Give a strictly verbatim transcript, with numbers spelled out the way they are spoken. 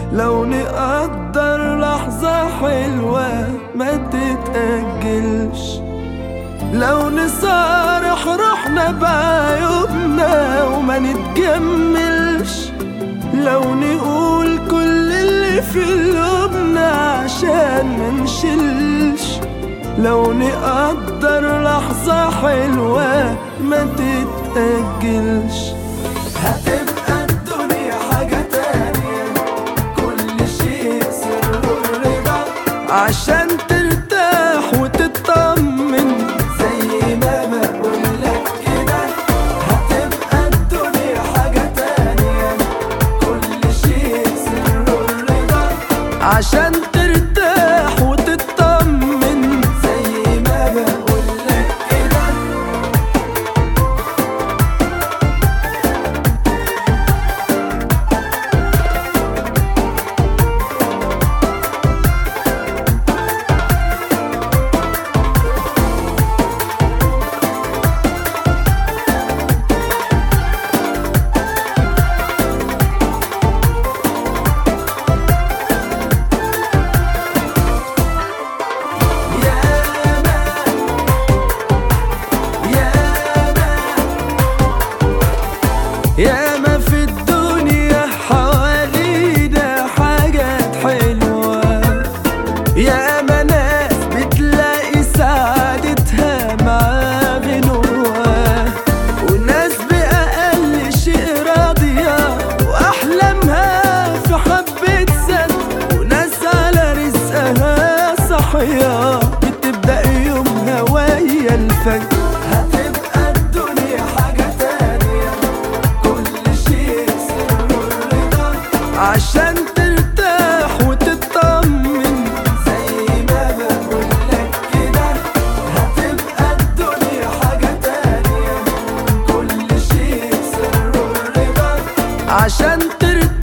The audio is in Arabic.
لو نقدر لحظة حلوة ما تتأجلش، لو نصارح روحنا بعيوبنا وما نتجملش، لو نقول كل اللي في قلوبنا عشان ما نشلش، لو نقدر لحظة حلوة ما تتأجلش. هتبقى الدنيا حاجة تانية، كل شيء سر الرضا، عشان ترتاح وتطمن زي ما بقولك كده. هتبقى الدنيا حاجة تانية، كل شيء سر الرضا، عشان ترتاح وتطمن زي ما بقولك كده. ياما في الدنيا حوالينا حاجات حلوة، ياما ناس بتلاقي سعادتها مع غنوة، وناس بأقل شيء راضية وأحلامها في حبة سد، وناس على رزقها صحية بتبدأ يومها ويا الفجر. هتبقى الدنيا حاجة تانية، كل شيء سر الرضا، عشان ترتاح وتطمن زي ما بقولك كده. هتبقى الدنيا حاجة تانية، كل شيء سر الرضا، عشان ترتاح